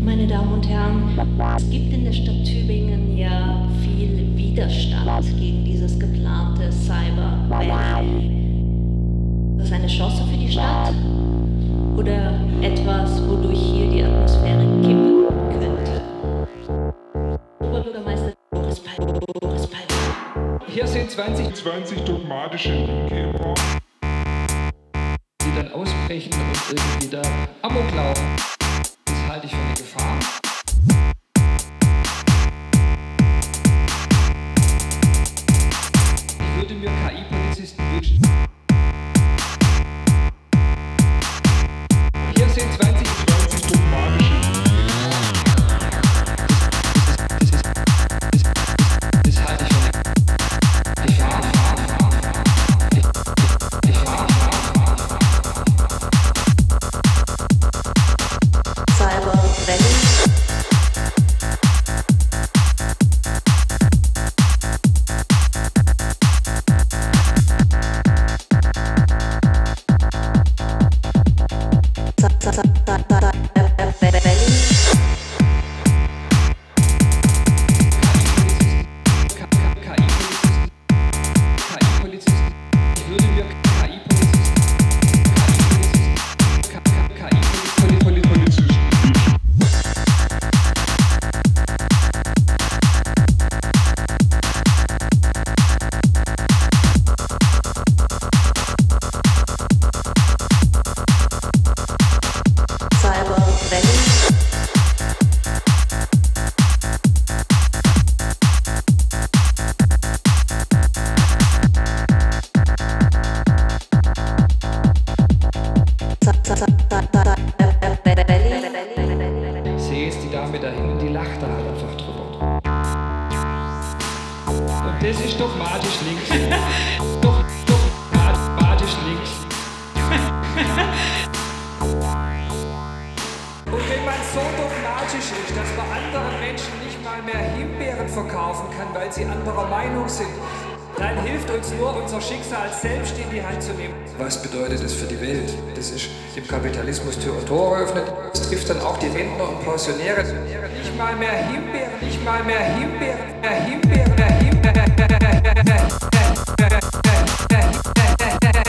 Meine Damen und Herren, es gibt in der Stadt Tübingen ja viel Widerstand gegen dieses geplante Cyber Valley. Ist das eine Chance für die Stadt oder etwas, wodurch hier die Atmosphäre kippen könnte? Oberbürgermeister Boris Palmer. Hier sind 20 dogmatische Linke im Raum, die dann ausbrechen und irgendwie da Amok laufen. Das halte ich für eine Gefahr. Ich würde mir KI-Polizisten wünschen. Hier sind 20 dogmatische Das halte ich für eine Gefahr. Cyber Valley. Ich sehe jetzt die Dame da hinten, die lacht da halt einfach drüber. Und das ist dogmatisch links. Dogmatisch links. Und wenn man so dogmatisch ist, dass man anderen Menschen nicht mal mehr Himbeeren verkaufen kann, weil sie anderer Meinung sind, dann hilft uns nur, unser Schicksal selbst in die Hand zu nehmen. Was bedeutet das für die Welt? Das ist dem Kapitalismus Tür und Tor öffnet. Das trifft dann auch die Rentner und Pensionäre. Nicht mal mehr Himbeeren, nicht mal mehr Himbeeren, mehr Himbeeren, mehr Himbeeren.